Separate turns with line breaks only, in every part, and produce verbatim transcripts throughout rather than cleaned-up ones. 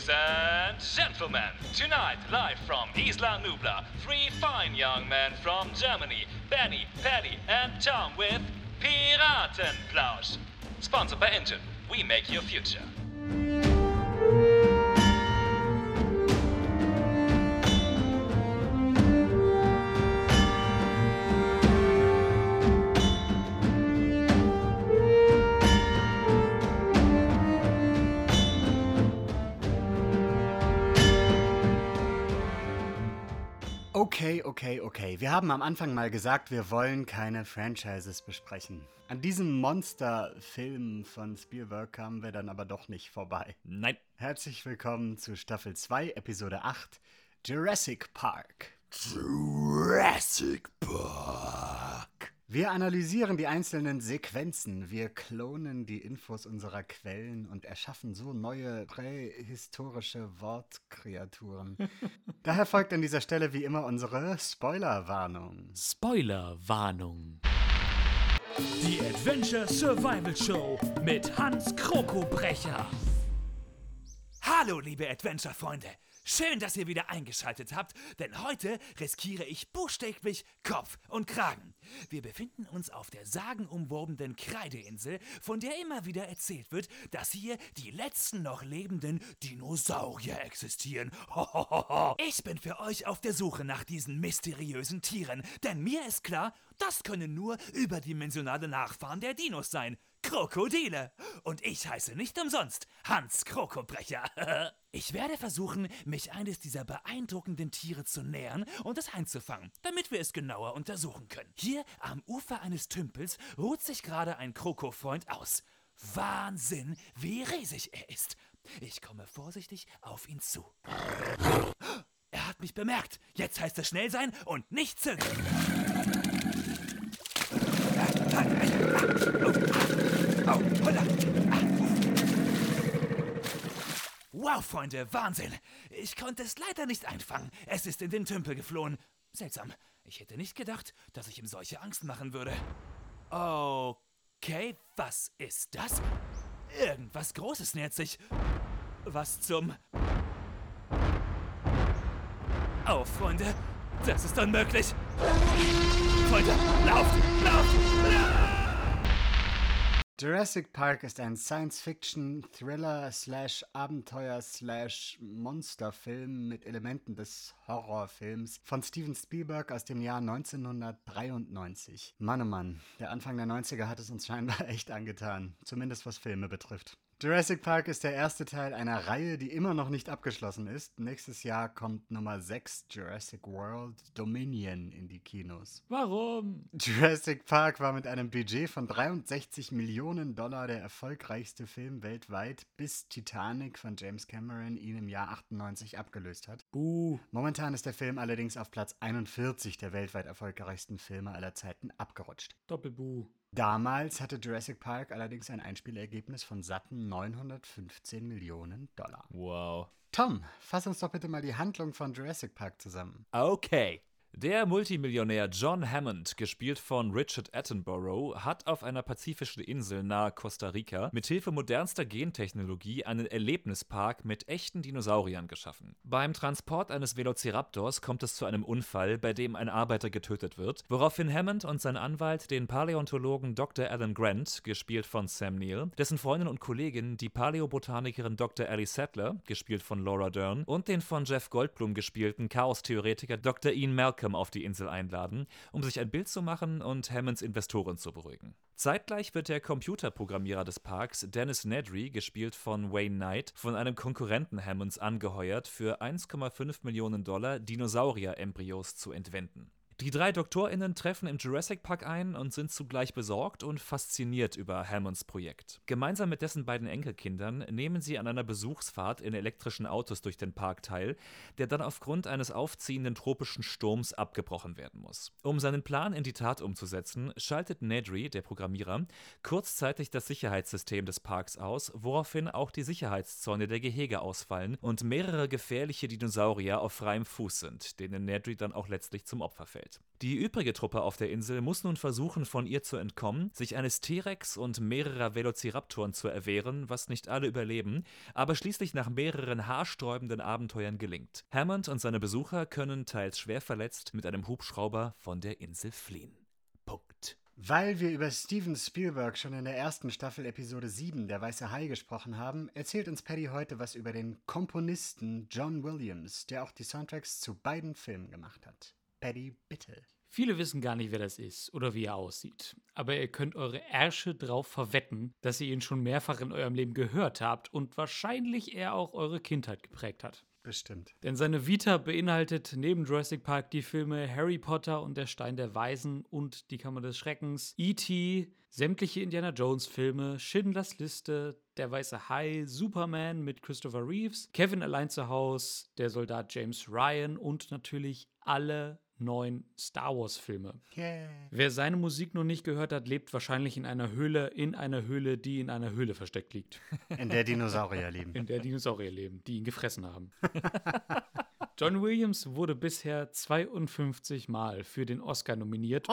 Ladies and gentlemen, tonight live from Isla Nubla, three fine young men from Germany, Benny, Paddy and Tom with Piratenplausch. Sponsored by Engine, we make your future.
Okay, okay, okay. Wir haben am Anfang mal gesagt, wir wollen keine Franchises besprechen. An diesem Monsterfilm von Spielberg kamen wir dann aber doch nicht vorbei.
Nein.
Herzlich willkommen zu Staffel zwei, Episode acht, Jurassic Park.
Jurassic Park.
Wir analysieren die einzelnen Sequenzen, wir klonen die Infos unserer Quellen und erschaffen so neue prähistorische Wortkreaturen. Daher folgt an dieser Stelle wie immer unsere Spoilerwarnung.
Spoilerwarnung.
Die Adventure Survival Show mit Hans Krokobrecher. Hallo, liebe Adventure-Freunde. Schön, dass ihr wieder eingeschaltet habt, denn heute riskiere ich buchstäblich Kopf und Kragen. Wir befinden uns auf der sagenumwobenen Kreideinsel, von der immer wieder erzählt wird, dass hier die letzten noch lebenden Dinosaurier existieren. Hohoho. Ich bin für euch auf der Suche nach diesen mysteriösen Tieren, denn mir ist klar, das können nur überdimensionale Nachfahren der Dinos sein. Krokodile. Und ich heiße nicht umsonst Hans Krokobrecher. Ich werde versuchen, mich eines dieser beeindruckenden Tiere zu nähern und es einzufangen, damit wir es genauer untersuchen können. Hier am Ufer eines Tümpels ruht sich gerade ein Krokofreund aus. Wahnsinn, wie riesig er ist. Ich komme vorsichtig auf ihn zu. Er hat mich bemerkt. Jetzt heißt es schnell sein und nicht zögern. Oh, holla. Wow, Freunde, Wahnsinn. Ich konnte es leider nicht einfangen. Es ist in den Tümpel geflohen. Seltsam. Ich hätte nicht gedacht, dass ich ihm solche Angst machen würde. Okay, was ist das? Irgendwas Großes nähert sich. Was zum... Oh, Freunde, das ist unmöglich. Freunde, lauft, lauft, lauft!
Jurassic Park ist ein Science-Fiction-Thriller-Abenteuer-Monsterfilm mit Elementen des Horrorfilms von Steven Spielberg aus dem Jahr neunzehnhundertdreiundneunzig. Mann, oh Mann, der Anfang der neunziger hat es uns scheinbar echt angetan, zumindest was Filme betrifft. Jurassic Park ist der erste Teil einer Reihe, die immer noch nicht abgeschlossen ist. Nächstes Jahr kommt Nummer sechs, Jurassic World Dominion, in die Kinos.
Warum?
Jurassic Park war mit einem Budget von dreiundsechzig Millionen Dollar der erfolgreichste Film weltweit, bis Titanic von James Cameron ihn im Jahr achtundneunzig abgelöst hat.
Uh.
Momentan ist der Film allerdings auf Platz einundvierzig der weltweit erfolgreichsten Filme aller Zeiten abgerutscht.
Doppelbuh.
Damals hatte Jurassic Park allerdings ein Einspielergebnis von satten neunhundertfünfzehn Millionen Dollar.
Wow.
Tom, fass uns doch bitte mal die Handlung von Jurassic Park zusammen.
Okay. Der Multimillionär John Hammond, gespielt von Richard Attenborough, hat auf einer pazifischen Insel nahe Costa Rica mithilfe modernster Gentechnologie einen Erlebnispark mit echten Dinosauriern geschaffen. Beim Transport eines Velociraptors kommt es zu einem Unfall, bei dem ein Arbeiter getötet wird, woraufhin Hammond und sein Anwalt den Paläontologen Doktor Alan Grant, gespielt von Sam Neill, dessen Freundin und Kollegin, die Paläobotanikerin Doktor Ellie Sattler, gespielt von Laura Dern, und den von Jeff Goldblum gespielten Chaos-Theoretiker Doktor Ian Malcolm auf die Insel einladen, um sich ein Bild zu machen und Hammonds Investoren zu beruhigen. Zeitgleich wird der Computerprogrammierer des Parks, Dennis Nedry, gespielt von Wayne Knight, von einem Konkurrenten Hammonds angeheuert, für eins Komma fünf Millionen Dollar Dinosaurier-Embryos zu entwenden. Die drei DoktorInnen treffen im Jurassic Park ein und sind zugleich besorgt und fasziniert über Hammonds Projekt. Gemeinsam mit dessen beiden Enkelkindern nehmen sie an einer Besuchsfahrt in elektrischen Autos durch den Park teil, der dann aufgrund eines aufziehenden tropischen Sturms abgebrochen werden muss. Um seinen Plan in die Tat umzusetzen, schaltet Nedry, der Programmierer, kurzzeitig das Sicherheitssystem des Parks aus, woraufhin auch die Sicherheitszäune der Gehege ausfallen und mehrere gefährliche Dinosaurier auf freiem Fuß sind, denen Nedry dann auch letztlich zum Opfer fällt. auffällt. Die übrige Truppe auf der Insel muss nun versuchen, von ihr zu entkommen, sich eines T-Rex und mehrerer Velociraptoren zu erwehren, was nicht alle überleben, aber schließlich nach mehreren haarsträubenden Abenteuern gelingt. Hammond und seine Besucher können teils schwer verletzt mit einem Hubschrauber von der Insel fliehen. Punkt.
Weil wir über Steven Spielberg schon in der ersten Staffel Episode sieben, Der Weiße Hai, gesprochen haben, erzählt uns Paddy heute was über den Komponisten John Williams, der auch die Soundtracks zu beiden Filmen gemacht hat. Paddy, bitte.
Viele wissen gar nicht, wer das ist oder wie er aussieht. Aber ihr könnt eure Ärsche drauf verwetten, dass ihr ihn schon mehrfach in eurem Leben gehört habt und wahrscheinlich er auch eure Kindheit geprägt hat.
Bestimmt.
Denn seine Vita beinhaltet neben Jurassic Park die Filme Harry Potter und der Stein der Weisen und Die Kammer des Schreckens, E T, sämtliche Indiana Jones Filme, Schindlers Liste, Der Weiße Hai, Superman mit Christopher Reeves, Kevin allein zu Haus, Der Soldat James Ryan und natürlich alle neun Star Wars Filme.
Yeah.
Wer seine Musik noch nicht gehört hat, lebt wahrscheinlich in einer Höhle, in einer Höhle, die in einer Höhle versteckt liegt.
In der Dinosaurier leben.
In der Dinosaurier leben, die ihn gefressen haben. John Williams wurde bisher zweiundfünfzig Mal für den Oscar nominiert.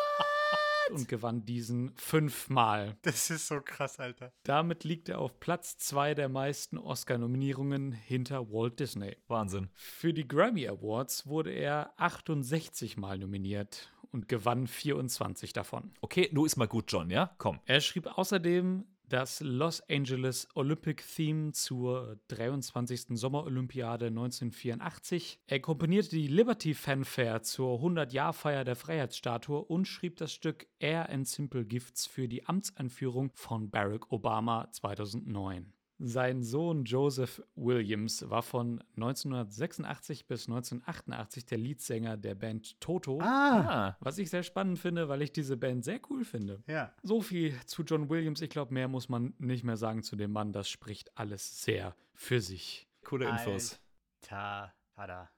Und gewann diesen fünfmal.
Das ist so krass, Alter.
Damit liegt er auf Platz zwei der meisten Oscar-Nominierungen hinter Walt Disney.
Wahnsinn.
Für die Grammy Awards wurde er achtundsechzig Mal nominiert und gewann vierundzwanzig davon.
Okay, nu ist mal gut, John, ja? Komm.
Er schrieb außerdem das Los Angeles Olympic Theme zur dreiundzwanzigsten Sommerolympiade neunzehnhundertvierundachtzig. Er komponierte die Liberty Fanfare zur hundert-Jahr-Feier der Freiheitsstatue und schrieb das Stück Air and Simple Gifts für die Amtseinführung von Barack Obama zweitausendneun. Sein Sohn Joseph Williams war von neunzehnhundertsechsundachtzig bis neunzehnhundertachtundachtzig der Leadsänger der Band Toto.
Ah.
Was ich sehr spannend finde, weil ich diese Band sehr cool finde.
Ja.
So viel zu John Williams. Ich glaube, mehr muss man nicht mehr sagen zu dem Mann. Das spricht alles sehr für sich.
Coole Infos.
Alter Vater.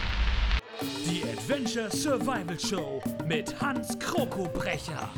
Die Adventure Survival Show mit Hans Krokobrecher.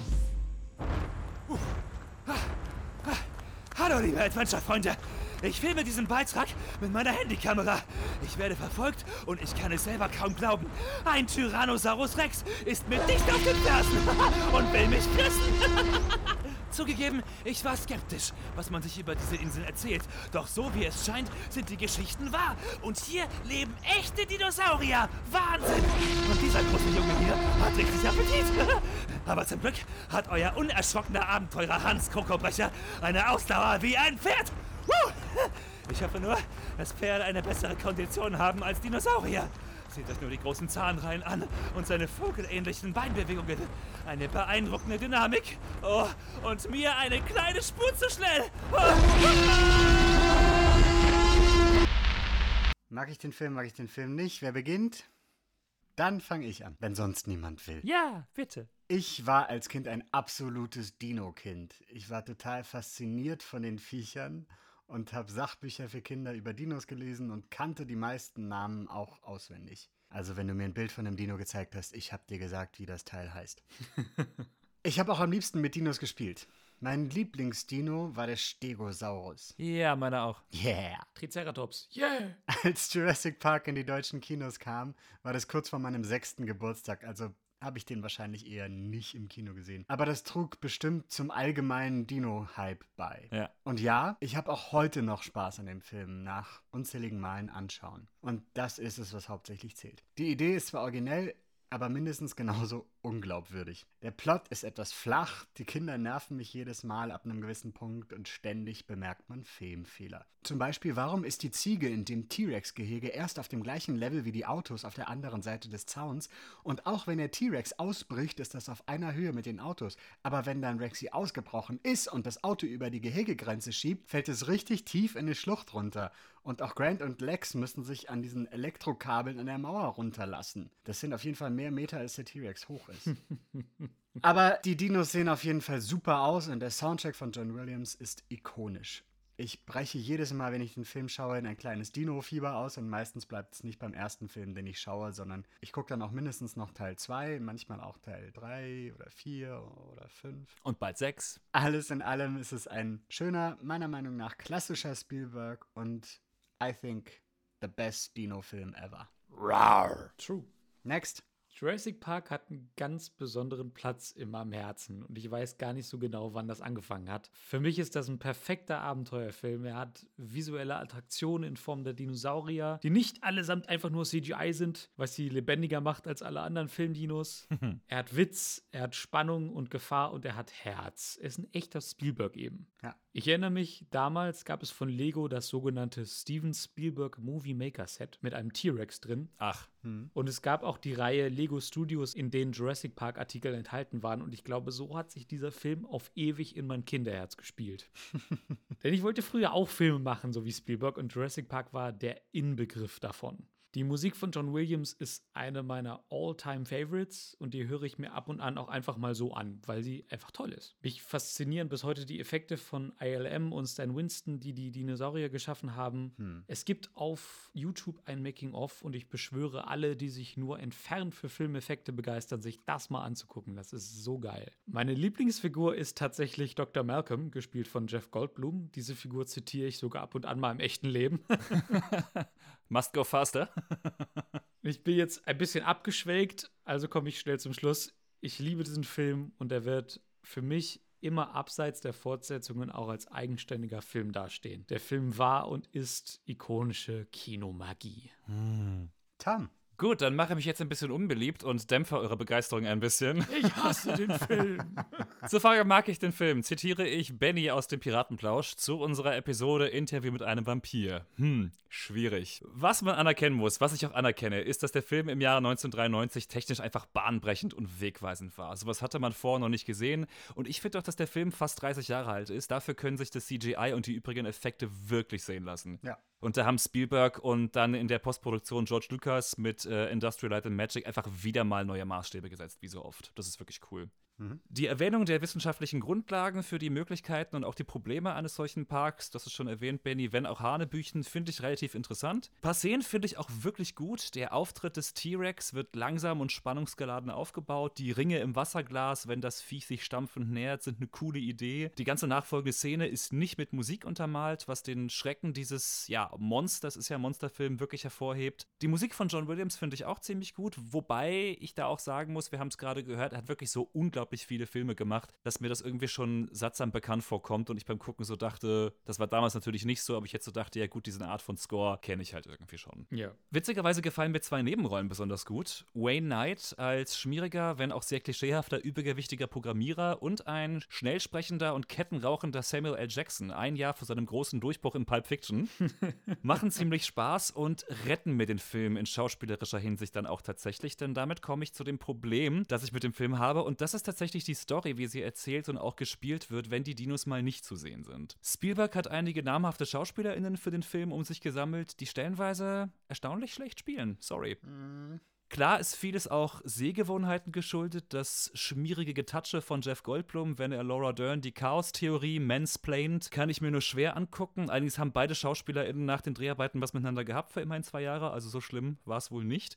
Hallo, liebe Adventure-Freunde. Ich filme diesen Beitrag mit meiner Handykamera. Ich werde verfolgt und ich kann es selber kaum glauben. Ein Tyrannosaurus Rex ist mir dicht auf den Fersen und will mich fressen. Zugegeben, ich war skeptisch, was man sich über diese Insel erzählt. Doch so wie es scheint, sind die Geschichten wahr. Und hier leben echte Dinosaurier. Wahnsinn! Und dieser große Junge hier hat richtig Appetit. Aber zum Glück hat euer unerschrockener Abenteurer Hans Krokobrecher eine Ausdauer wie ein Pferd. Woo! Ich hoffe nur, dass Pferde eine bessere Kondition haben als Dinosaurier. Seht euch nur die großen Zahnreihen an und seine vogelähnlichen Beinbewegungen. Eine beeindruckende Dynamik. Oh, und mir eine kleine Spur zu schnell. Oh.
Mag ich den Film, mag ich den Film nicht? Wer beginnt? Dann fange ich an, wenn sonst niemand will.
Ja, bitte.
Ich war als Kind ein absolutes Dino-Kind. Ich war total fasziniert von den Viechern und habe Sachbücher für Kinder über Dinos gelesen und kannte die meisten Namen auch auswendig. Also wenn du mir ein Bild von einem Dino gezeigt hast, ich habe dir gesagt, wie das Teil heißt. Ich habe auch am liebsten mit Dinos gespielt. Mein Lieblingsdino war der Stegosaurus.
Ja, meiner auch.
Yeah!
Triceratops. Yeah!
Als Jurassic Park in die deutschen Kinos kam, war das kurz vor meinem sechsten Geburtstag, also habe ich den wahrscheinlich eher nicht im Kino gesehen. Aber das trug bestimmt zum allgemeinen Dino-Hype bei.
Ja.
Und ja, ich habe auch heute noch Spaß an dem Film nach unzähligen Malen anschauen. Und das ist es, was hauptsächlich zählt. Die Idee ist zwar originell, aber mindestens genauso unglaubwürdig. Der Plot ist etwas flach, die Kinder nerven mich jedes Mal ab einem gewissen Punkt und ständig bemerkt man Filmfehler. Zum Beispiel, warum ist die Ziege in dem T-Rex-Gehege erst auf dem gleichen Level wie die Autos auf der anderen Seite des Zauns? Und auch wenn der T-Rex ausbricht, ist das auf einer Höhe mit den Autos. Aber wenn dann Rexy ausgebrochen ist und das Auto über die Gehegegrenze schiebt, fällt es richtig tief in eine Schlucht runter. Und auch Grant und Lex müssen sich an diesen Elektrokabeln an der Mauer runterlassen. Das sind auf jeden Fall mehr Meter, als der T-Rex hoch ist. Aber die Dinos sehen auf jeden Fall super aus und der Soundtrack von John Williams ist ikonisch. Ich breche jedes Mal, wenn ich den Film schaue, in ein kleines Dino-Fieber aus und meistens bleibt es nicht beim ersten Film, den ich schaue, sondern ich gucke dann auch mindestens noch Teil zwei, manchmal auch Teil drei oder vier oder fünf.
Und bald sechs.
Alles in allem ist es ein schöner, meiner Meinung nach klassischer Spielberg und I think the best Dino-Film ever.
Rawr.
True.
Next.
Jurassic Park hat einen ganz besonderen Platz in meinem Herzen und ich weiß gar nicht so genau, wann das angefangen hat. Für mich ist das ein perfekter Abenteuerfilm. Er hat visuelle Attraktionen in Form der Dinosaurier, die nicht allesamt einfach nur C G I sind, was sie lebendiger macht als alle anderen Filmdinos. Er hat Witz, er hat Spannung und Gefahr und er hat Herz. Er ist ein echter Spielberg eben.
Ja.
Ich erinnere mich, damals gab es von Lego das sogenannte Steven Spielberg Movie Maker Set mit einem T-Rex drin.
Ach.
Hm.
Und es gab auch die Reihe Lego Studios, in denen Jurassic Park Artikel enthalten waren. Und ich glaube, so hat sich dieser Film auf ewig in mein Kinderherz gespielt. Denn ich wollte früher auch Filme machen, so wie Spielberg. Und Jurassic Park war der Inbegriff davon. Die Musik von John Williams ist eine meiner All-Time-Favorites und die höre ich mir ab und an auch einfach mal so an, weil sie einfach toll ist. Mich faszinieren bis heute die Effekte von I L M und Stan Winston, die die Dinosaurier geschaffen haben. Hm. Es gibt auf YouTube ein Making-of und ich beschwöre alle, die sich nur entfernt für Filmeffekte begeistern, sich das mal anzugucken. Das ist so geil. Meine Lieblingsfigur ist tatsächlich Doktor Malcolm, gespielt von Jeff Goldblum. Diese Figur zitiere ich sogar ab und an mal im echten Leben.
Must go faster.
Ich bin jetzt ein bisschen abgeschwelgt, also komme ich schnell zum Schluss. Ich liebe diesen Film und er wird für mich immer abseits der Fortsetzungen auch als eigenständiger Film dastehen. Der Film war und ist ikonische Kinomagie.
Hm.
Tom.
Gut, dann mache ich mich jetzt ein bisschen unbeliebt und dämpfe eure Begeisterung ein bisschen.
Ich hasse den Film.
Zur Frage, mag ich den Film? Zitiere ich Benny aus dem Piratenplausch zu unserer Episode Interview mit einem Vampir. Hm, schwierig. Was man anerkennen muss, was ich auch anerkenne, ist, dass der Film im Jahre neunzehnhundertdreiundneunzig technisch einfach bahnbrechend und wegweisend war. Sowas hatte man vorher noch nicht gesehen. Und ich finde auch, dass der Film fast dreißig Jahre alt ist. Dafür können sich das C G I und die übrigen Effekte wirklich sehen lassen.
Ja.
Und da haben Spielberg und dann in der Postproduktion George Lucas mit äh, Industrial Light and Magic einfach wieder mal neue Maßstäbe gesetzt, wie so oft. Das ist wirklich cool. Mhm. Die Erwähnung der wissenschaftlichen Grundlagen für die Möglichkeiten und auch die Probleme eines solchen Parks, das ist schon erwähnt, Benny, wenn auch Hanebüchen, finde ich relativ interessant. Ein paar Szenen finde ich auch wirklich gut. Der Auftritt des T-Rex wird langsam und spannungsgeladen aufgebaut. Die Ringe im Wasserglas, wenn das Viech sich stampfend nähert, sind eine coole Idee. Die ganze nachfolgende Szene ist nicht mit Musik untermalt, was den Schrecken dieses, ja, Monsters, ist ja ein Monsterfilm, wirklich hervorhebt. Die Musik von John Williams finde ich auch ziemlich gut, wobei ich da auch sagen muss, wir haben es gerade gehört, er hat wirklich so unglaublich viele Filme gemacht, dass mir das irgendwie schon sattsam bekannt vorkommt und ich beim Gucken so dachte, das war damals natürlich nicht so, aber ich jetzt so dachte, ja gut, diese Art von Score kenne ich halt irgendwie schon.
Ja.
Witzigerweise gefallen mir zwei Nebenrollen besonders gut. Wayne Knight als schmieriger, wenn auch sehr klischeehafter, übergewichtiger Programmierer und ein schnell sprechender und kettenrauchender Samuel L. Jackson, ein Jahr vor seinem großen Durchbruch in Pulp Fiction, machen ziemlich Spaß und retten mir den Film in schauspielerischer Hinsicht dann auch tatsächlich, denn damit komme ich zu dem Problem, das ich mit dem Film habe und das ist tatsächlich die Story, wie sie erzählt und auch gespielt wird, wenn die Dinos mal nicht zu sehen sind. Spielberg hat einige namhafte SchauspielerInnen für den Film um sich gesammelt, die stellenweise erstaunlich schlecht spielen. Sorry. Mhm. Klar ist vieles auch Sehgewohnheiten geschuldet, das schmierige Getatsche von Jeff Goldblum, wenn er Laura Dern die Chaos-Theorie mansplaint, kann ich mir nur schwer angucken. Allerdings haben beide SchauspielerInnen nach den Dreharbeiten was miteinander gehabt für immerhin zwei Jahre, also so schlimm war es wohl nicht.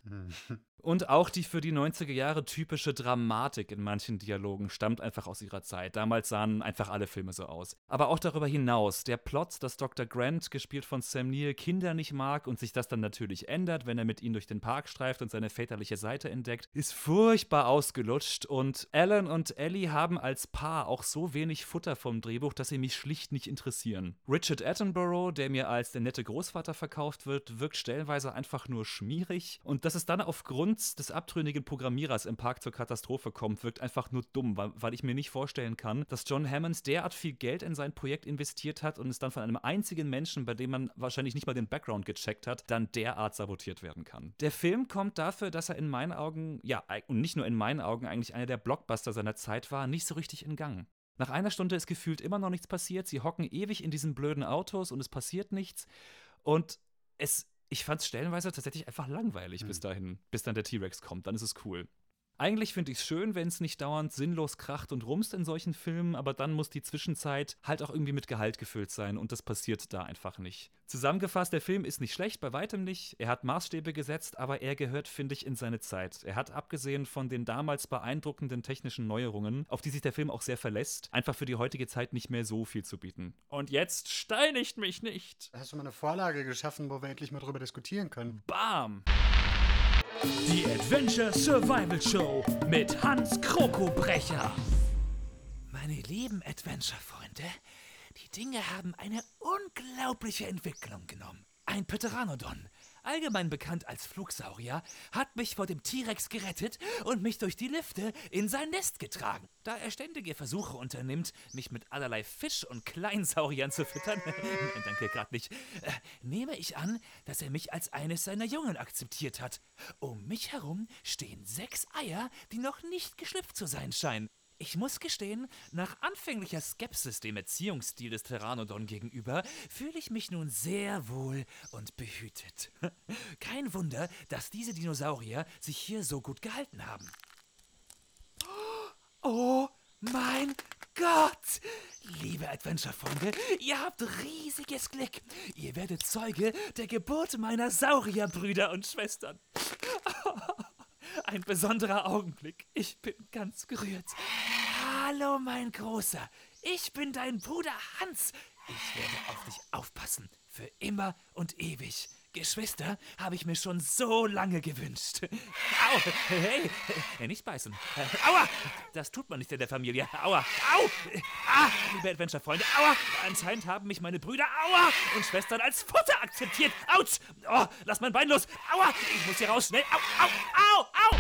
Und auch die für die neunziger Jahre typische Dramatik in manchen Dialogen stammt einfach aus ihrer Zeit. Damals sahen einfach alle Filme so aus. Aber auch darüber hinaus, der Plot, dass Doktor Grant, gespielt von Sam Neill, Kinder nicht mag und sich das dann natürlich ändert, wenn er mit ihnen durch den Park streift und seine väterliche Seite entdeckt, ist furchtbar ausgelutscht und Alan und Ellie haben als Paar auch so wenig Futter vom Drehbuch, dass sie mich schlicht nicht interessieren. Richard Attenborough, der mir als der nette Großvater verkauft wird, wirkt stellenweise einfach nur schmierig und dass es dann aufgrund des abtrünnigen Programmierers im Park zur Katastrophe kommt, wirkt einfach nur dumm, weil, weil ich mir nicht vorstellen kann, dass John Hammond derart viel Geld in sein Projekt investiert hat und es dann von einem einzigen Menschen, bei dem man wahrscheinlich nicht mal den Background gecheckt hat, dann derart sabotiert werden kann. Der Film kommt dafür, dass er in meinen Augen, ja, und nicht nur in meinen Augen, eigentlich einer der Blockbuster seiner Zeit war, nicht so richtig in Gang. Nach einer Stunde ist gefühlt immer noch nichts passiert, sie hocken ewig in diesen blöden Autos und es passiert nichts und es Ich fand es stellenweise tatsächlich einfach langweilig hm. bis dahin, bis dann der T-Rex kommt, dann ist es cool. Eigentlich finde ich es schön, wenn es nicht dauernd sinnlos kracht und rumst in solchen Filmen, aber dann muss die Zwischenzeit halt auch irgendwie mit Gehalt gefüllt sein und das passiert da einfach nicht. Zusammengefasst, der Film ist nicht schlecht, bei weitem nicht. Er hat Maßstäbe gesetzt, aber er gehört, finde ich, in seine Zeit. Er hat, abgesehen von den damals beeindruckenden technischen Neuerungen, auf die sich der Film auch sehr verlässt, einfach für die heutige Zeit nicht mehr so viel zu bieten. Und jetzt steinigt mich nicht!
Hast du mal eine Vorlage geschaffen, wo wir endlich mal drüber diskutieren können?
Bam!
Die Adventure Survival Show mit Hans Krokobrecher. Meine lieben Adventure-Freunde, die Dinge haben eine unglaubliche Entwicklung genommen. Ein Pteranodon, allgemein bekannt als Flugsaurier, hat mich vor dem T-Rex gerettet und mich durch die Lifte in sein Nest getragen. Da er ständige Versuche unternimmt, mich mit allerlei Fisch- und Kleinsauriern zu füttern, nein, danke, gerade nicht, äh, nehme ich an, dass er mich als eines seiner Jungen akzeptiert hat. Um mich herum stehen sechs Eier, die noch nicht geschlüpft zu sein scheinen. Ich muss gestehen, nach anfänglicher Skepsis dem Erziehungsstil des Pteranodon gegenüber, fühle ich mich nun sehr wohl und behütet. Kein Wunder, dass diese Dinosaurier sich hier so gut gehalten haben. Oh mein Gott! Liebe Adventure-Freunde, ihr habt riesiges Glück. Ihr werdet Zeuge der Geburt meiner Saurierbrüder und Schwestern. Ein besonderer Augenblick. Ich bin ganz gerührt. Hallo, mein Großer. Ich bin dein Bruder Hans. Ich werde auf dich aufpassen. Für immer und ewig. Geschwister habe ich mir schon so lange gewünscht. Au, hey, hey, nicht beißen. Aua, das tut man nicht in der Familie. Aua, au, ah, liebe Adventure-Freunde, aua. Anscheinend haben mich meine Brüder, aua, und Schwestern als Futter akzeptiert. Autsch, oh, lass mein Bein los. Aua, ich muss hier raus, schnell. Au, au, au, au.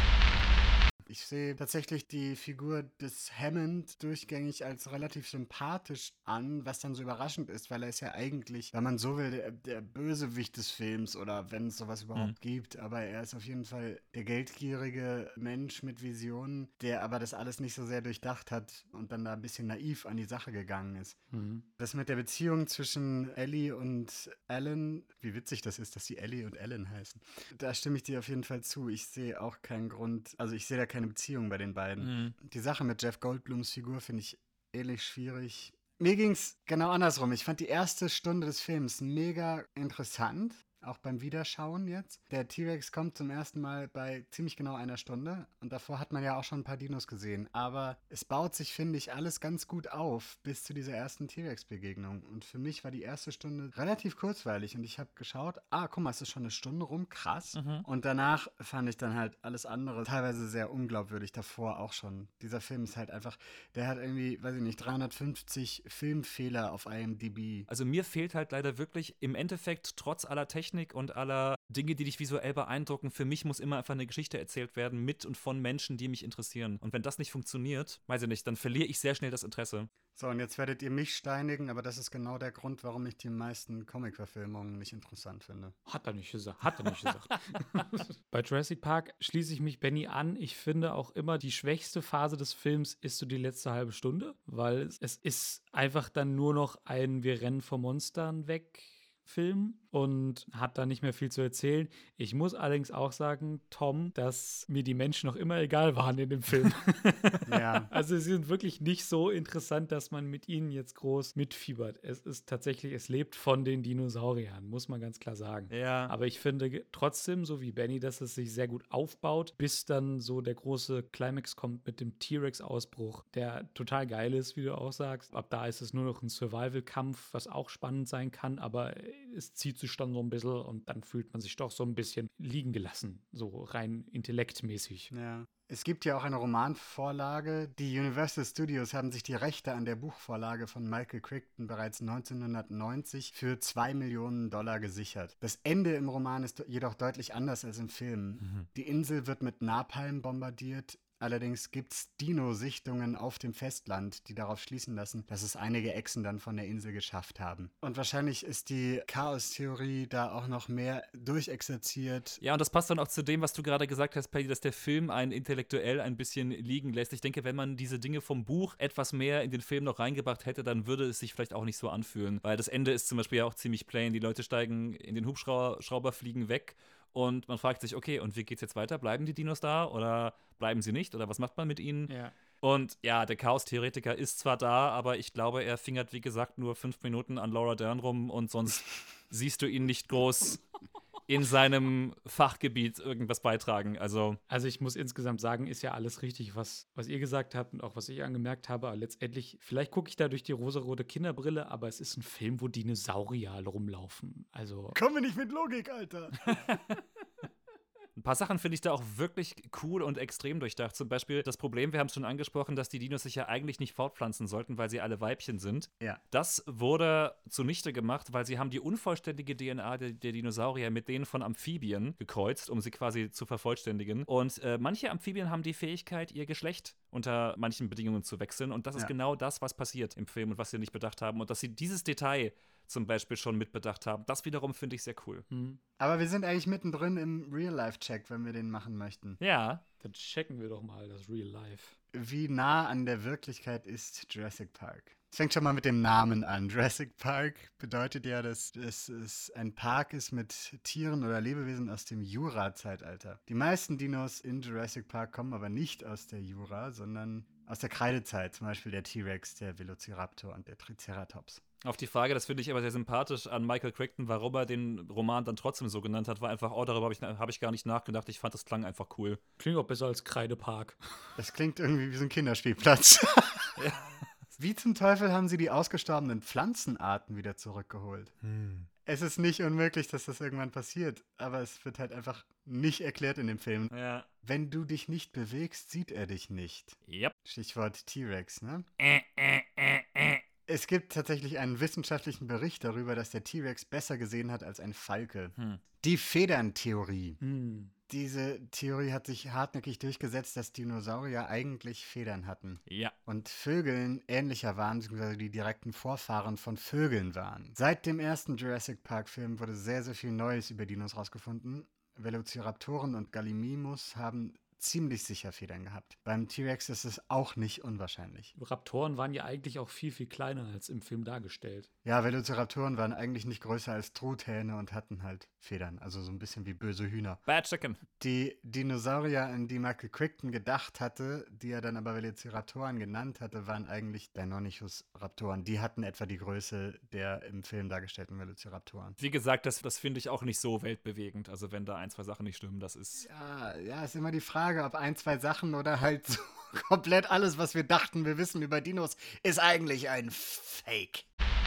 Ich sehe tatsächlich die Figur des Hammond durchgängig als relativ sympathisch an, was dann so überraschend ist, weil er ist ja eigentlich, wenn man so will, der, der Bösewicht des Films oder wenn es sowas überhaupt mhm. gibt, aber er ist auf jeden Fall der geldgierige Mensch mit Visionen, der aber das alles nicht so sehr durchdacht hat und dann da ein bisschen naiv an die Sache gegangen ist. Mhm. Das mit der Beziehung zwischen Ellie und Alan, wie witzig das ist, dass die Ellie und Alan heißen, da stimme ich dir auf jeden Fall zu. Ich sehe auch keinen Grund, also ich sehe da keine Beziehung bei den beiden. Mhm. Die Sache mit Jeff Goldblums Figur finde ich ähnlich schwierig. Mir ging es genau andersrum. Ich fand die erste Stunde des Films mega interessant, auch beim Wiederschauen jetzt. Der T-Rex kommt zum ersten Mal bei ziemlich genau einer Stunde und davor hat man ja auch schon ein paar Dinos gesehen. Aber es baut sich, finde ich, alles ganz gut auf bis zu dieser ersten T-Rex-Begegnung. Und für mich war die erste Stunde relativ kurzweilig und ich habe geschaut, ah, guck mal, es ist schon eine Stunde rum, krass. Mhm. Und danach fand ich dann halt alles andere teilweise sehr unglaubwürdig, davor auch schon. Dieser Film ist halt einfach, der hat irgendwie, weiß ich nicht, dreihundertfünfzig Filmfehler auf I M D B.
Also mir fehlt halt leider wirklich im Endeffekt trotz aller Technik und aller Dinge, die dich visuell beeindrucken, für mich muss immer einfach eine Geschichte erzählt werden mit und von Menschen, die mich interessieren. Und wenn das nicht funktioniert, weiß ich nicht, dann verliere ich sehr schnell das Interesse.
So, und jetzt werdet ihr mich steinigen, aber das ist genau der Grund, warum ich die meisten Comic-Verfilmungen nicht interessant finde.
Hat er nicht gesagt. Hat er nicht gesagt. Bei Jurassic Park schließe ich mich Benny an. Ich finde auch immer, die schwächste Phase des Films ist so die letzte halbe Stunde, weil es ist einfach dann nur noch ein Wir rennen vor Monstern weg Film und hat da nicht mehr viel zu erzählen. Ich muss allerdings auch sagen, Tom, dass mir die Menschen noch immer egal waren in dem Film. Ja. Also sie sind wirklich nicht so interessant, dass man mit ihnen jetzt groß mitfiebert. Es ist tatsächlich, es lebt von den Dinosauriern, muss man ganz klar sagen.
Ja.
Aber ich finde trotzdem, so wie Benny, dass es sich sehr gut aufbaut, bis dann so der große Climax kommt mit dem T-Rex-Ausbruch, der total geil ist, wie du auch sagst. Ab da ist es nur noch ein Survival-Kampf, was auch spannend sein kann, aber es zieht sich dann so ein bisschen und dann fühlt man sich doch so ein bisschen liegen gelassen, so rein intellektmäßig.
Ja. Es gibt ja auch eine Romanvorlage. Die Universal Studios haben sich die Rechte an der Buchvorlage von Michael Crichton bereits neunzehnhundertneunzig für zwei Millionen Dollar gesichert. Das Ende im Roman ist jedoch deutlich anders als im Film. Mhm. Die Insel wird mit Napalm bombardiert. Allerdings gibt es Dino-Sichtungen auf dem Festland, die darauf schließen lassen, dass es einige Echsen dann von der Insel geschafft haben. Und wahrscheinlich ist die Chaos-Theorie da auch noch mehr durchexerziert.
Ja, und das passt dann auch zu dem, was du gerade gesagt hast, Paddy, dass der Film einen intellektuell ein bisschen liegen lässt. Ich denke, wenn man diese Dinge vom Buch etwas mehr in den Film noch reingebracht hätte, dann würde es sich vielleicht auch nicht so anfühlen. Weil das Ende ist zum Beispiel ja auch ziemlich plain. Die Leute steigen in den Hubschrauber, fliegen weg. Und man fragt sich, okay, und wie geht's jetzt weiter? Bleiben die Dinos da oder bleiben sie nicht? Oder was macht man mit ihnen?
Ja.
Und ja, der Chaos-Theoretiker ist zwar da, aber ich glaube, er fingert, wie gesagt, nur fünf Minuten an Laura Dern rum und sonst siehst du ihn nicht groß in seinem Fachgebiet irgendwas beitragen. Also,
also ich muss insgesamt sagen, ist ja alles richtig, was, was ihr gesagt habt und auch was ich angemerkt habe. Aber letztendlich, vielleicht gucke ich da durch die rosarote Kinderbrille, aber es ist ein Film, wo Dinosaurier rumlaufen. Also
komm mir nicht mit Logik, Alter!
Ein paar Sachen finde ich da auch wirklich cool und extrem durchdacht. Zum Beispiel das Problem, wir haben es schon angesprochen, dass die Dinos sich ja eigentlich nicht fortpflanzen sollten, weil sie alle Weibchen sind.
Ja.
Das wurde zunichte gemacht, weil sie haben die unvollständige D N A der, der Dinosaurier mit denen von Amphibien gekreuzt, um sie quasi zu vervollständigen. Und äh, manche Amphibien haben die Fähigkeit, ihr Geschlecht unter manchen Bedingungen zu wechseln. Und das ist
Ja.
genau das, was passiert im Film und was sie nicht bedacht haben. Und dass sie dieses Detail zum Beispiel schon mitbedacht haben, das wiederum finde ich sehr cool.
Hm.
Aber wir sind eigentlich mittendrin im Real-Life-Check, wenn wir den machen möchten.
Ja.
Dann checken wir doch mal das Real Life.
Wie nah an der Wirklichkeit ist Jurassic Park? Es fängt schon mal mit dem Namen an. Jurassic Park bedeutet ja, dass es ein Park ist mit Tieren oder Lebewesen aus dem Jura-Zeitalter. Die meisten Dinos in Jurassic Park kommen aber nicht aus der Jura, sondern aus der Kreidezeit. Zum Beispiel der T-Rex, der Velociraptor und der Triceratops.
Auf die Frage, das finde ich aber sehr sympathisch an Michael Crichton, warum er den Roman dann trotzdem so genannt hat, war einfach, oh, darüber habe ich, hab ich gar nicht nachgedacht. Ich fand, das klang einfach cool.
Klingt auch besser als Kreidepark.
Das klingt irgendwie wie so ein Kinderspielplatz.
Ja.
Wie zum Teufel haben sie die ausgestorbenen Pflanzenarten wieder zurückgeholt?
Hm.
Es ist nicht unmöglich, dass das irgendwann passiert, aber es wird halt einfach nicht erklärt in dem Film.
Ja.
Wenn du dich nicht bewegst, sieht er dich nicht.
Yep.
Stichwort T-Rex, ne?
Äh, äh, äh, äh.
Es gibt tatsächlich einen wissenschaftlichen Bericht darüber, dass der T-Rex besser gesehen hat als ein Falke.
Hm.
Die Federntheorie.
Hm.
Diese Theorie hat sich hartnäckig durchgesetzt, dass Dinosaurier eigentlich Federn hatten.
Ja.
Und Vögeln ähnlicher waren, beziehungsweise die direkten Vorfahren von Vögeln waren. Seit dem ersten Jurassic Park-Film wurde sehr, sehr viel Neues über Dinos rausgefunden. Velociraptoren und Gallimimus haben ziemlich sicher Federn gehabt. Beim T-Rex ist es auch nicht unwahrscheinlich.
Raptoren waren ja eigentlich auch viel, viel kleiner als im Film dargestellt.
Ja, Velociraptoren waren eigentlich nicht größer als Truthähne und hatten halt Federn. Also so ein bisschen wie böse Hühner.
Bad Chicken.
Die Dinosaurier, an die Michael Crichton gedacht hatte, die er dann aber Velociraptoren genannt hatte, waren eigentlich Deinonychus-Raptoren. Die hatten etwa die Größe der im Film dargestellten Velociraptoren.
Wie gesagt, das, das finde ich auch nicht so weltbewegend. Also wenn da ein, zwei Sachen nicht stimmen, das ist...
Ja, ja, ist immer die Frage, ob ein, zwei Sachen oder halt so komplett alles, was wir dachten, wir wissen über Dinos, ist eigentlich ein Fake.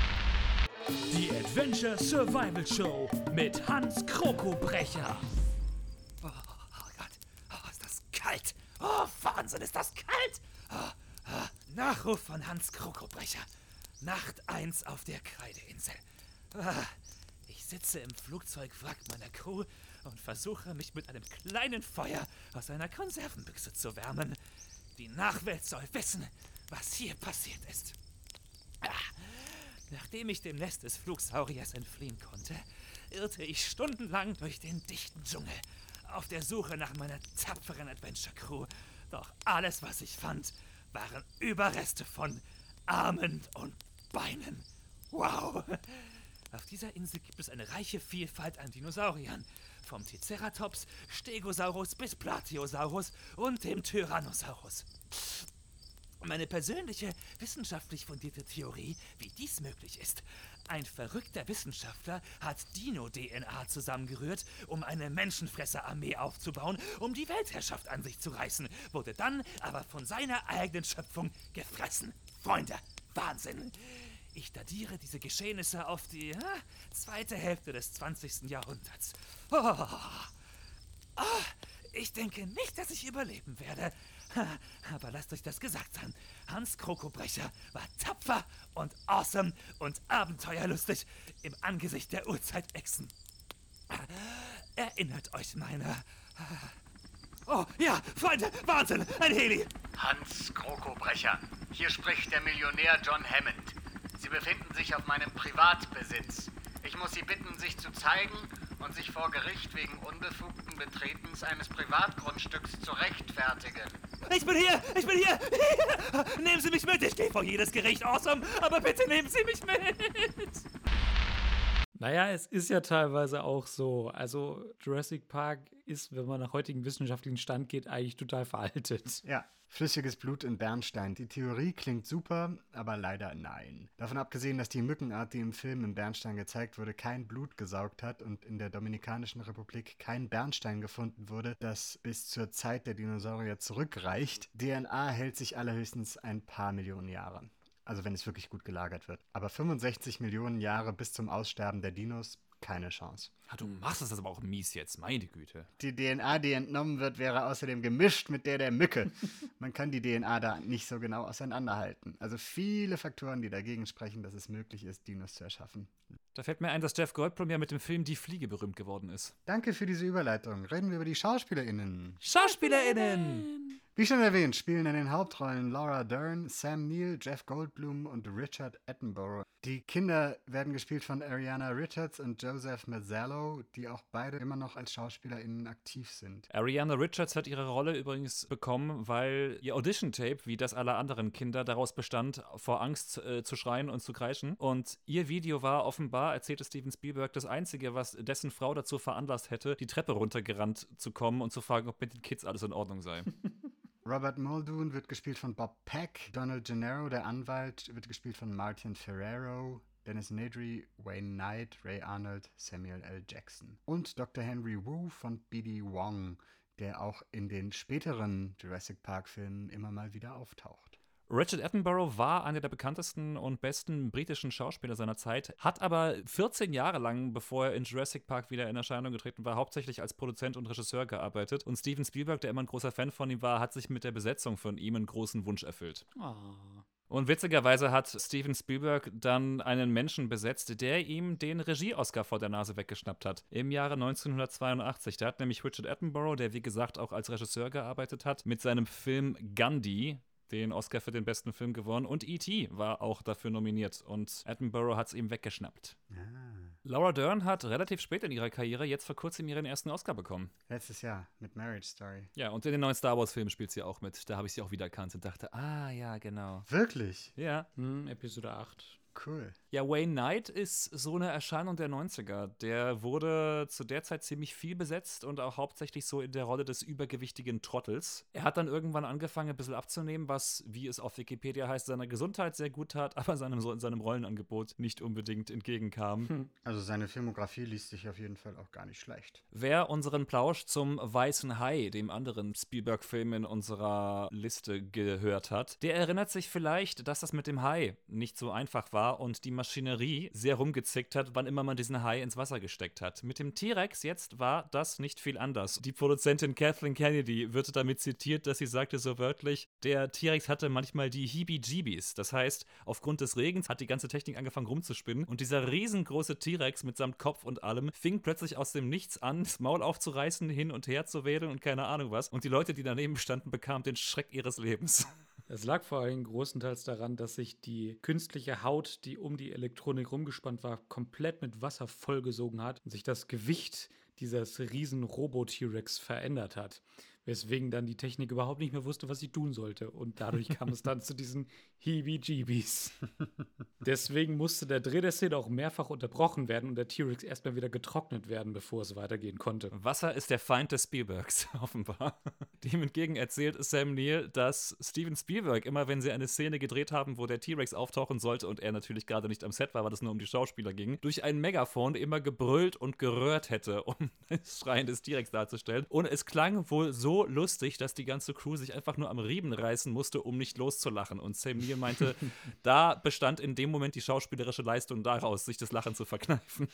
Die Adventure Survival Show mit Hans Krokobrecher.
Oh, oh Gott, oh, ist das kalt. Oh, Wahnsinn, ist das kalt. Oh, oh. Nachruf von Hans Krokobrecher. Nacht eins auf der Kreideinsel. Ah, ich sitze im Flugzeugwrack meiner Crew und versuche, mich mit einem kleinen Feuer aus einer Konservenbüchse zu wärmen. Die Nachwelt soll wissen, was hier passiert ist. Ah, nachdem ich dem Nest des Flugsauriers entfliehen konnte, irrte ich stundenlang durch den dichten Dschungel auf der Suche nach meiner tapferen Adventure-Crew. Doch alles, was ich fand, waren Überreste von Armen und Beinen. Wow! Auf dieser Insel gibt es eine reiche Vielfalt an Dinosauriern. Vom Triceratops, Stegosaurus bis Platyosaurus und dem Tyrannosaurus. Meine persönliche, wissenschaftlich fundierte Theorie, wie dies möglich ist. Ein verrückter Wissenschaftler hat Dino-D N A zusammengerührt, um eine Menschenfresserarmee aufzubauen, um die Weltherrschaft an sich zu reißen, wurde dann aber von seiner eigenen Schöpfung gefressen. Freunde, Wahnsinn! Ich datiere diese Geschehnisse auf die äh, zweite Hälfte des zwanzigsten Jahrhunderts. Oh, oh, ich denke nicht, dass ich überleben werde. Aber lasst euch das gesagt sein. Hans Krokobrecher war tapfer und awesome und abenteuerlustig im Angesicht der Urzeitechsen. Erinnert euch meiner... Oh, ja, Freunde, Wahnsinn, ein Heli.
Hans Krokobrecher. Hier spricht der Millionär John Hammond. Sie befinden sich auf meinem Privatbesitz. Ich muss Sie bitten, sich zu zeigen und sich vor Gericht wegen unbefugten Betretens eines Privatgrundstücks zu rechtfertigen.
Ich bin hier, ich bin hier. Nehmen Sie mich mit, ich gehe vor jedes Gericht, awesome, aber bitte nehmen Sie mich mit.
Naja, es ist ja teilweise auch so. Also Jurassic Park ist, wenn man nach heutigem wissenschaftlichen Stand geht, eigentlich total veraltet.
Ja, flüssiges Blut in Bernstein. Die Theorie klingt super, aber leider nein. Davon abgesehen, dass die Mückenart, die im Film im Bernstein gezeigt wurde, kein Blut gesaugt hat und in der Dominikanischen Republik kein Bernstein gefunden wurde, das bis zur Zeit der Dinosaurier zurückreicht. D N A hält sich allerhöchstens ein paar Millionen Jahre. Also wenn es wirklich gut gelagert wird. Aber fünfundsechzig Millionen Jahre bis zum Aussterben der Dinos keine Chance.
Ah, du machst es aber auch mies jetzt, meine Güte.
Die D N A, die entnommen wird, wäre außerdem gemischt mit der der Mücke. Man kann die D N A da nicht so genau auseinanderhalten. Also viele Faktoren, die dagegen sprechen, dass es möglich ist, Dinos zu erschaffen.
Da fällt mir ein, dass Jeff Goldblum ja mit dem Film Die Fliege berühmt geworden ist.
Danke für diese Überleitung. Reden wir über die SchauspielerInnen.
SchauspielerInnen!
Wie schon erwähnt, spielen in den Hauptrollen Laura Dern, Sam Neill, Jeff Goldblum und Richard Attenborough. Die Kinder werden gespielt von Ariana Richards und Joseph Mazzello, die auch beide immer noch als SchauspielerInnen aktiv sind.
Ariana Richards hat ihre Rolle übrigens bekommen, weil ihr Audition-Tape, wie das aller anderen Kinder, daraus bestand, vor Angst äh, zu schreien und zu kreischen. Und ihr Video war offenbar, erzählte Steven Spielberg, das Einzige, was dessen Frau dazu veranlasst hätte, die Treppe runtergerannt zu kommen und zu fragen, ob mit den Kids alles in Ordnung sei.
Robert Muldoon wird gespielt von Bob Peck. Donald Gennaro, der Anwalt, wird gespielt von Martin Ferrero. Dennis Nedry, Wayne Knight, Ray Arnold, Samuel L. Jackson. Und Doktor Henry Wu von B D Wong, der auch in den späteren Jurassic Park-Filmen immer mal wieder auftaucht.
Richard Attenborough war einer der bekanntesten und besten britischen Schauspieler seiner Zeit, hat aber vierzehn Jahre lang, bevor er in Jurassic Park wieder in Erscheinung getreten war, hauptsächlich als Produzent und Regisseur gearbeitet. Und Steven Spielberg, der immer ein großer Fan von ihm war, hat sich mit der Besetzung von ihm einen großen Wunsch erfüllt.
Oh.
Und witzigerweise hat Steven Spielberg dann einen Menschen besetzt, der ihm den Regie-Oscar vor der Nase weggeschnappt hat. Im Jahre neunzehnhundertzweiundachtzig. Da hat nämlich Richard Attenborough, der wie gesagt auch als Regisseur gearbeitet hat, mit seinem Film Gandhi den Oscar für den besten Film gewonnen, und E T war auch dafür nominiert und Attenborough hat es ihm weggeschnappt.
Ah.
Laura Dern hat relativ spät in ihrer Karriere jetzt vor kurzem ihren ersten Oscar bekommen.
Letztes Jahr mit Marriage Story.
Ja, und in den neuen Star Wars-Filmen spielt sie auch mit. Da habe ich sie auch wieder erkannt und dachte, ah ja, genau.
Wirklich?
Ja.
Hm, Episode acht.
Cool.
Ja, Wayne Knight ist so eine Erscheinung der neunziger. Der wurde zu der Zeit ziemlich viel besetzt und auch hauptsächlich so in der Rolle des übergewichtigen Trottels. Er hat dann irgendwann angefangen, ein bisschen abzunehmen, was, wie es auf Wikipedia heißt, seiner Gesundheit sehr gut tat, aber seinem, seinem Rollenangebot nicht unbedingt entgegenkam.
Hm.
Also seine Filmografie liest sich auf jeden Fall auch gar nicht schlecht.
Wer unseren Plausch zum Weißen Hai, dem anderen Spielberg-Film in unserer Liste, gehört hat, der erinnert sich vielleicht, dass das mit dem Hai nicht so einfach war und die Maschinerie sehr rumgezickt hat, wann immer man diesen Hai ins Wasser gesteckt hat. Mit dem T-Rex jetzt war das nicht viel anders. Die Produzentin Kathleen Kennedy wird damit zitiert, dass sie sagte so wörtlich, der T-Rex hatte manchmal die Heebie-Jeebies. Das heißt, aufgrund des Regens hat die ganze Technik angefangen rumzuspinnen und dieser riesengroße T-Rex mitsamt Kopf und allem fing plötzlich aus dem Nichts an, das Maul aufzureißen, hin und her zu wedeln und keine Ahnung was. Und die Leute, die daneben standen, bekamen den Schreck ihres Lebens.
Es lag vor allem großenteils daran, dass sich die künstliche Haut, die um die Elektronik rumgespannt war, komplett mit Wasser vollgesogen hat und sich das Gewicht dieses riesen Robo-T-Rex verändert hat. Weswegen dann die Technik überhaupt nicht mehr wusste, was sie tun sollte. Und dadurch kam es dann zu diesen Heebie-Jeebies. Deswegen musste der Dreh der Szene auch mehrfach unterbrochen werden und der T-Rex erstmal wieder getrocknet werden, bevor es weitergehen konnte.
Wasser ist der Feind des Spielbergs, offenbar. Dem entgegen erzählt Sam Neill, dass Steven Spielberg, immer wenn sie eine Szene gedreht haben, wo der T-Rex auftauchen sollte und er natürlich gerade nicht am Set war, weil es nur um die Schauspieler ging, durch ein Megafon immer gebrüllt und gerührt hätte, um das Schreien des T-Rex darzustellen. Und es klang wohl so lustig, dass die ganze Crew sich einfach nur am Riemen reißen musste, um nicht loszulachen. Und Sam Neill meinte, da bestand in dem Moment die schauspielerische Leistung daraus, sich das Lachen zu verkneifen.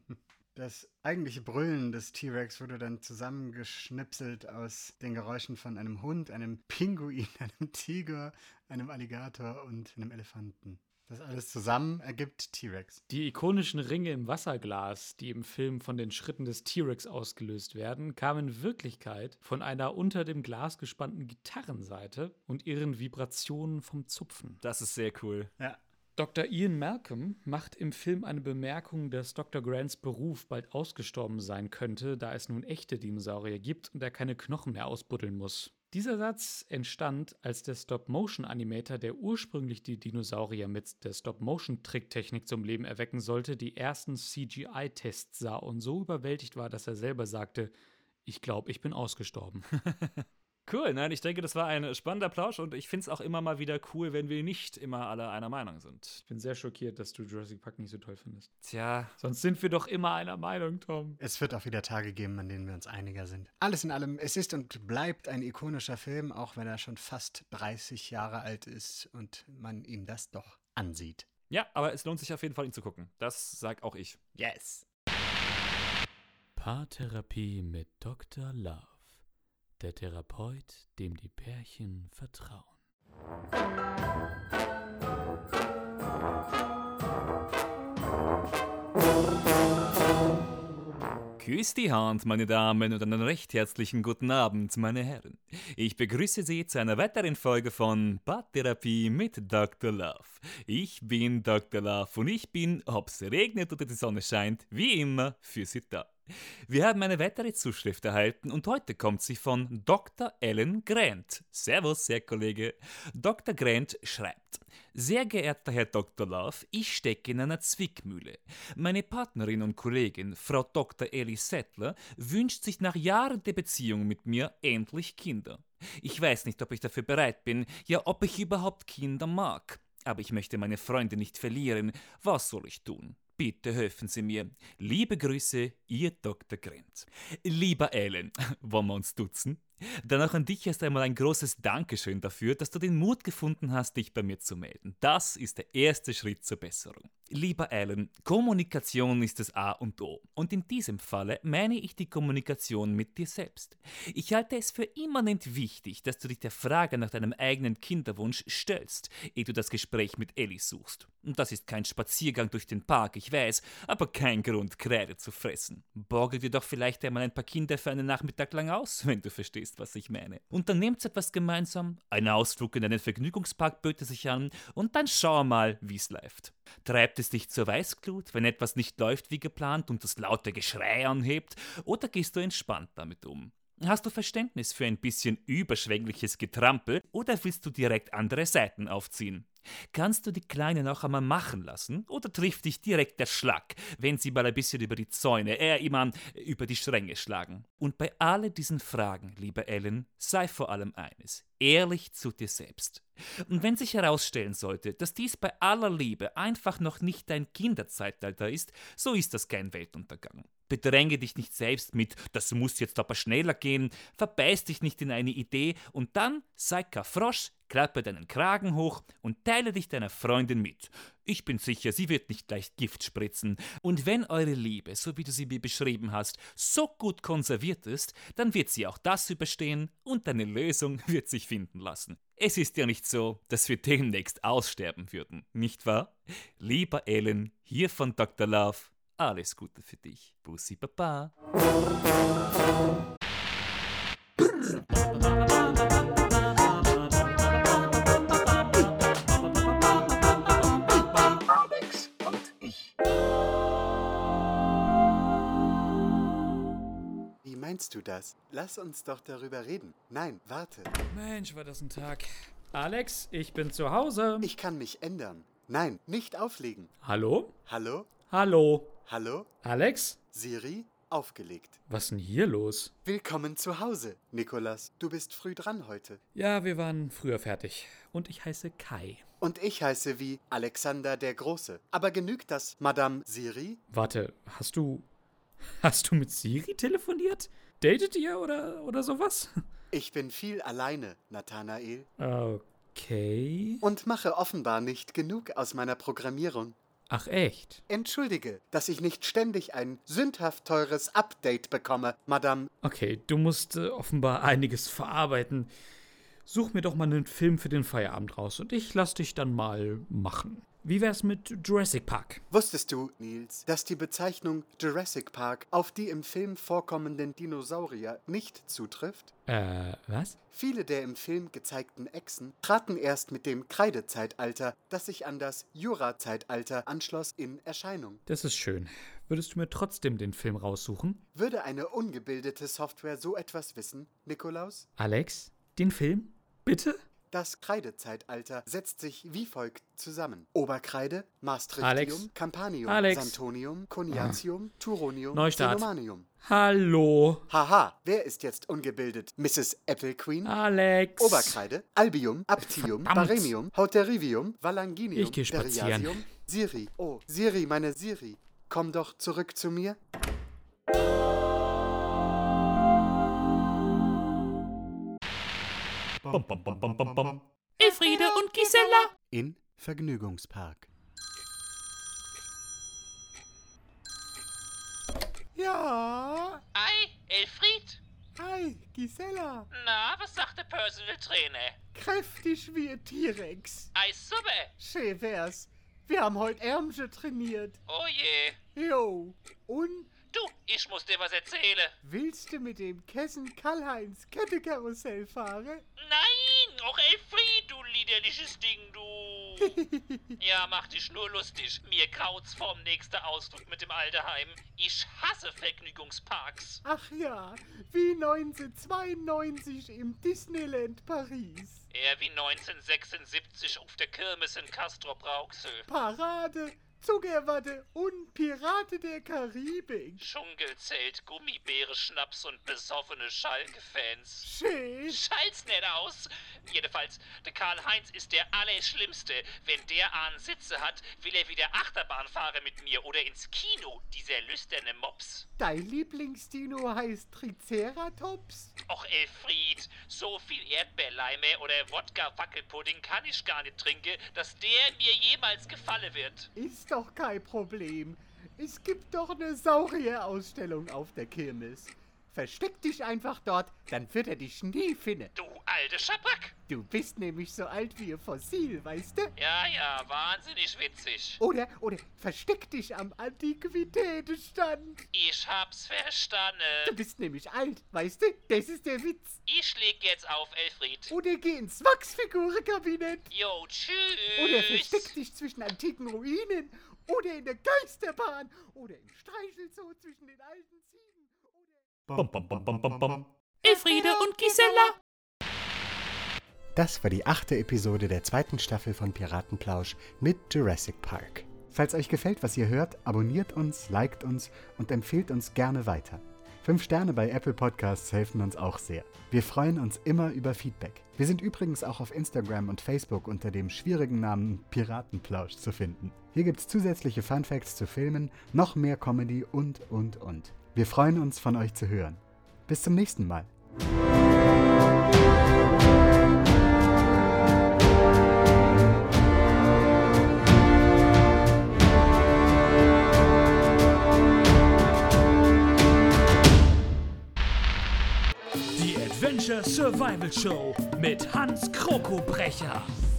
Das eigentliche Brüllen des T-Rex wurde dann zusammengeschnipselt aus den Geräuschen von einem Hund, einem Pinguin, einem Tiger, einem Alligator und einem Elefanten. Das alles zusammen ergibt T-Rex.
Die ikonischen Ringe im Wasserglas, die im Film von den Schritten des T-Rex ausgelöst werden, kamen in Wirklichkeit von einer unter dem Glas gespannten Gitarrenseite und ihren Vibrationen vom Zupfen.
Das ist sehr cool.
Ja.
Doktor Ian Malcolm macht im Film eine Bemerkung, dass Doktor Grants Beruf bald ausgestorben sein könnte, da es nun echte Dinosaurier gibt und er keine Knochen mehr ausbuddeln muss. Dieser Satz entstand, als der Stop-Motion-Animator, der ursprünglich die Dinosaurier mit der Stop-Motion-Tricktechnik zum Leben erwecken sollte, die ersten C G I-Tests sah und so überwältigt war, dass er selber sagte, ich glaube, ich bin ausgestorben.
Cool, nein, ich denke, das war ein spannender Plausch und ich finde es auch immer mal wieder cool, wenn wir nicht immer alle einer Meinung sind.
Ich bin sehr schockiert, dass du Jurassic Park nicht so toll findest.
Tja.
Sonst sind wir doch immer einer Meinung, Tom.
Es wird auch wieder Tage geben, an denen wir uns einiger sind. Alles in allem, es ist und bleibt ein ikonischer Film, auch wenn er schon fast dreißig Jahre alt ist und man ihm das doch ansieht.
Ja, aber es lohnt sich auf jeden Fall, ihn zu gucken. Das sag auch ich.
Yes.
Paartherapie mit Doktor Love, der Therapeut, dem die Pärchen vertrauen.
Küss die Hand, meine Damen, und einen recht herzlichen guten Abend, meine Herren. Ich begrüße Sie zu einer weiteren Folge von Paartherapie mit Doktor Love. Ich bin Doktor Love und ich bin, ob es regnet oder die Sonne scheint, wie immer für Sie da. Wir haben eine weitere Zuschrift erhalten und heute kommt sie von Doktor Alan Grant. Servus, Herr Kollege. Doktor Grant schreibt: Sehr geehrter Herr Doktor Love, ich stecke in einer Zwickmühle. Meine Partnerin und Kollegin, Frau Doktor Ellie Settler, wünscht sich nach Jahren der Beziehung mit mir endlich Kinder. Ich weiß nicht, ob ich dafür bereit bin, ja, ob ich überhaupt Kinder mag. Aber ich möchte meine Freunde nicht verlieren. Was soll ich tun? Bitte helfen Sie mir. Liebe Grüße, Ihr Doktor Grant. Lieber Alan, wollen wir uns duzen? Dann auch an dich erst einmal ein großes Dankeschön dafür, dass du den Mut gefunden hast, dich bei mir zu melden. Das ist der erste Schritt zur Besserung. Lieber Alan, Kommunikation ist das A und O. Und in diesem Falle meine ich die Kommunikation mit dir selbst. Ich halte es für immanent wichtig, dass du dich der Frage nach deinem eigenen Kinderwunsch stellst, ehe du das Gespräch mit Ellie suchst. Und das ist kein Spaziergang durch den Park, ich weiß, aber kein Grund, Kreide zu fressen. Borge dir doch vielleicht einmal ein paar Kinder für einen Nachmittag lang aus, wenn du verstehst, was ich meine. Unternehmt etwas gemeinsam, ein Ausflug in einen Vergnügungspark böte sich an und dann schau mal, wie's läuft. Treibt es dich zur Weißglut, wenn etwas nicht läuft wie geplant und das laute Geschrei anhebt, oder gehst du entspannt damit um? Hast du Verständnis für ein bisschen überschwängliches Getrampel oder willst du direkt andere Seiten aufziehen? Kannst du die Kleinen auch einmal machen lassen oder trifft dich direkt der Schlag, wenn sie mal ein bisschen über die Zäune, äh, ich mein, über die Stränge schlagen? Und bei all diesen Fragen, lieber Alan, sei vor allem eines: ehrlich zu dir selbst. Und wenn sich herausstellen sollte, dass dies bei aller Liebe einfach noch nicht dein Kinderzeitalter ist, so ist das kein Weltuntergang. Bedränge dich nicht selbst mit, das muss jetzt aber schneller gehen, verbeiß dich nicht in eine Idee und dann sei kein Frosch, klappe deinen Kragen hoch und teile dich deiner Freundin mit. Ich bin sicher, sie wird nicht leicht Gift spritzen. Und wenn eure Liebe, so wie du sie mir beschrieben hast, so gut konserviert ist, dann wird sie auch das überstehen und eine Lösung wird sich finden lassen. Es ist ja nicht so, dass wir demnächst aussterben würden, nicht wahr? Lieber Alan, hier von Doktor Love, alles Gute für dich. Bussi Baba.
Alex und ich. Wie meinst du das? Lass uns doch darüber reden. Nein, warte.
Mensch, war das ein Tag. Alex, ich bin zu Hause.
Ich kann mich ändern. Nein, nicht auflegen.
Hallo?
Hallo?
Hallo?
Hallo?
Alex?
Siri, aufgelegt.
Was ist denn hier los?
Willkommen zu Hause, Nikolas. Du bist früh dran heute.
Ja, wir waren früher fertig. Und ich heiße Kai.
Und ich heiße wie Alexander der Große. Aber genügt das, Madame Siri?
Warte, hast du... Hast du mit Siri telefoniert? Datet ihr oder, oder sowas?
Ich bin viel alleine, Nathanael.
Okay.
Und mache offenbar nicht genug aus meiner Programmierung.
Ach echt?
Entschuldige, dass ich nicht ständig ein sündhaft teures Update bekomme, Madame.
Okay, du musst äh, offenbar einiges verarbeiten. Such mir doch mal einen Film für den Feierabend raus und ich lass dich dann mal machen. Wie wär's mit Jurassic Park?
Wusstest du, Nils, dass die Bezeichnung Jurassic Park auf die im Film vorkommenden Dinosaurier nicht zutrifft?
Äh, was?
Viele der im Film gezeigten Echsen traten erst mit dem Kreidezeitalter, das sich an das Jurazeitalter anschloss, in Erscheinung.
Das ist schön. Würdest du mir trotzdem den Film raussuchen?
Würde eine ungebildete Software so etwas wissen, Nikolaus?
Alex, den Film? Bitte?
Das Kreidezeitalter setzt sich wie folgt zusammen. Oberkreide, Maastrichtium,
Alex.
Campanium,
Alex.
Santonium, Coniatium, Turonium,
Neustart.
Cenomanium.
Hallo?
Haha, wer ist jetzt ungebildet? Misses Apple Queen?
Alex.
Oberkreide, Albium, Aptium,
Verdammt.
Baremium, Hauterivium, Valanginium,
Ich geh spazieren.
Beriasium, Siri. Oh, Siri, meine Siri. Komm doch zurück zu mir.
Bum, bum, bum, bum, bum, bum.
Elfriede und Gisela.
In Vergnügungspark. Ja,
Elfried?
Hi, Gisela.
Na, was sagt der Personal Trainer?
Kräftig wie ein T-Rex.
Ei, super.
Schön wär's. Wir haben heute Ärmchen trainiert.
Oh je.
Jo. Und
Du, ich muss dir was erzählen.
willst du mit dem Kessen Karl-Heinz Kettekarussell fahren?
Nein, auch Elfried, du liederliches Ding, du. Ja, mach dich nur lustig. Mir graut's vorm nächsten Ausflug mit dem Alterheim. Ich hasse Vergnügungsparks.
Ach ja, wie neunzehnhundertzweiundneunzig im Disneyland Paris.
Eher wie neunzehnhundertsechsundsiebzig auf der Kirmes in Castrop-Rauxel.
Parade, Zuckerwatte und Piraten der Karibik.
Dschungelzelt, Gummibäre, Schnaps und besoffene Schalke-Fans.
Schön.
Schallt's nicht aus. Jedenfalls, der Karl-Heinz ist der Allerschlimmste. Wenn der einen Sitze hat, will er wieder Achterbahn fahren mit mir oder ins Kino, dieser lüsterne Mops.
Dein Lieblingsdino heißt Triceratops?
Och, Elfried, so viel Erdbeerleime oder Wodka-Wackelpudding kann ich gar nicht trinken, dass der mir jemals gefallen wird.
Ist doch kein Problem. Es gibt doch eine Saurierausstellung auf der Kirmes. Versteck dich einfach dort, dann wird er dich nie finden.
Du alte Schabrack!
Du bist nämlich so alt wie ein Fossil, weißt du?
Ja, ja, wahnsinnig witzig.
Oder, oder versteck dich am Antiquitätenstand.
Ich hab's
Du
verstanden.
bist nämlich alt, weißt du? Das ist der Witz.
Ich leg jetzt auf, Elfried.
Oder geh ins Wachsfigurenkabinett.
Jo, tschüss.
Oder versteck dich zwischen antiken Ruinen. Oder in der Geisterbahn. Oder im Streichelzoo zwischen den alten Ziegen.
Bum, bum, bum, bum, bum, bum.
Elfriede und Gisela.
Das war die achte Episode der zweiten Staffel von Piratenplausch mit Jurassic Park. Falls euch gefällt, was ihr hört, abonniert uns, liked uns und empfehlt uns gerne weiter. Fünf Sterne bei Apple Podcasts helfen uns auch sehr. Wir freuen uns immer über Feedback. Wir sind übrigens auch auf Instagram und Facebook unter dem schwierigen Namen Piratenplausch zu finden. Hier gibt's zusätzliche Funfacts zu Filmen, noch mehr Comedy und, und, und. Wir freuen uns, von euch zu hören. Bis zum nächsten Mal.
Die Adventure Survival Show mit Hans Krokobrecher.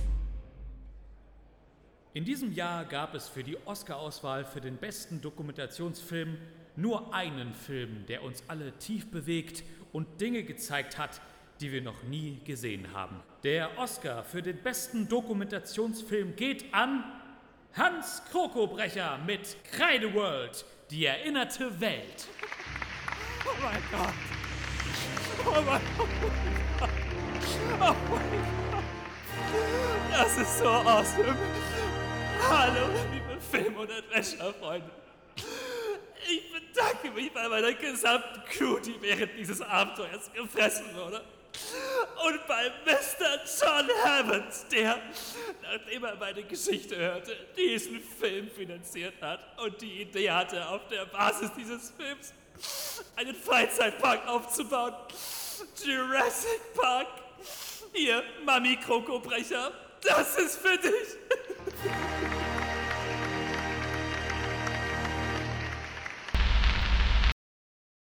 In diesem Jahr gab es für die Oscar-Auswahl für den besten Dokumentationsfilm nur einen Film, der uns alle tief bewegt und Dinge gezeigt hat, die wir noch nie gesehen haben. Der Oscar für den besten Dokumentationsfilm geht an Hans Krokobrecher mit Kreideworld, die erinnerte Welt.
Oh mein Gott. Oh mein Gott. Oh mein Gott. Das ist so awesome. Hallo, liebe Film- und Adventure-Freunde. Ich bedanke mich bei meiner gesamten Crew, die während dieses Abenteuers gefressen wurde. Und bei Mister John Hammond, der, nachdem er meine Geschichte hörte, diesen Film finanziert hat und die Idee hatte, auf der Basis dieses Films einen Freizeitpark aufzubauen. Jurassic Park. Hier, Mami Krokobrecher, das ist für dich.